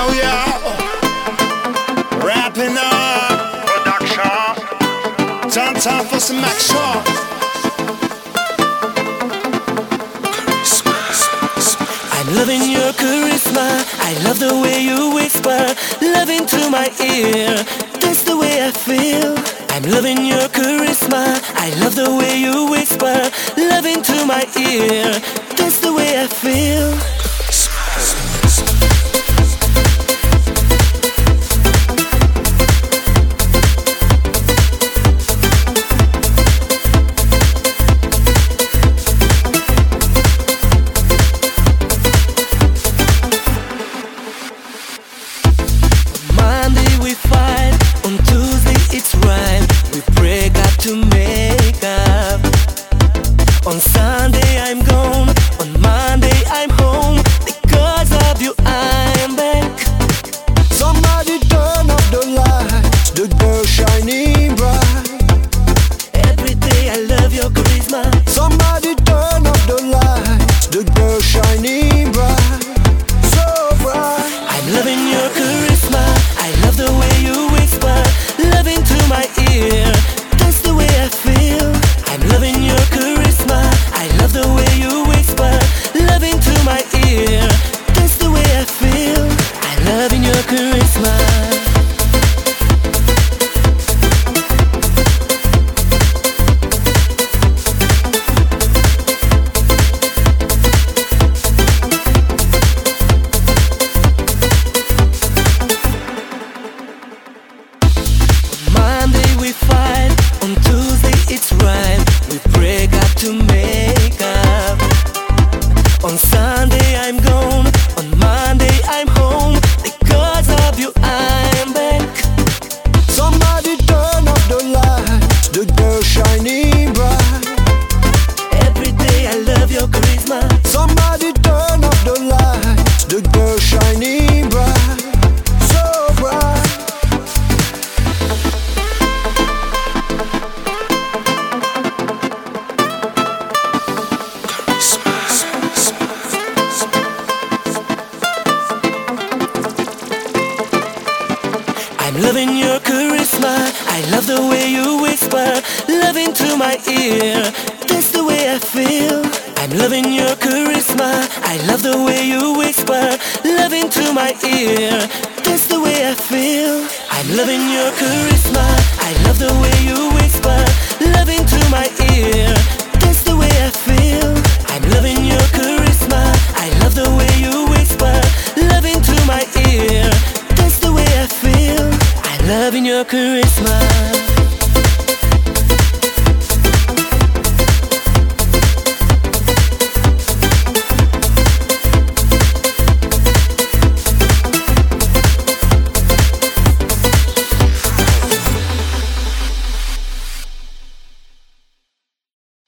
we are wrapping up production. Time for some action. I'm loving your charisma. I love the way you whisper, love into my ear. That's the way I feel. I'm loving your charisma. I love the way you whisper, love into my ear. That's the way I feel. To make up. On Sunday I'm gone, on Monday I'm home. Because of you I'm back. Somebody turn up the lights, the girl shining bright. Every day I love your charisma. Somebody turn up the lights, the girl shining bright, so bright. I'm loving your charisma. I love the way you whisper, love into my ear. That's the way I feel. I'm loving your charisma. I love the way you whisper, love into my ear. That's the way I feel. I'm loving your charisma. Monday we fight, on Tuesday it's right. We break up to make up. On Sunday I'm gone, on Monday I'm home. Because of you I'm back. Somebody turn up the lights, the girl shining bright. Every day I love your charisma. Somebody turn up the lights, the girl shining bright, so bright. I'm loving your charisma. I love the way you whisper, love into my ear. That's the way I feel. I'm loving your charisma. I love the way you whisper, love into my ear. That's the way I feel. I'm loving your charisma. I love the way you whisper, love into my ear. That's the way I feel. I'm loving your charisma. I love the way you whisper, love into my ear. That's the way I feel. I'm loving your charisma.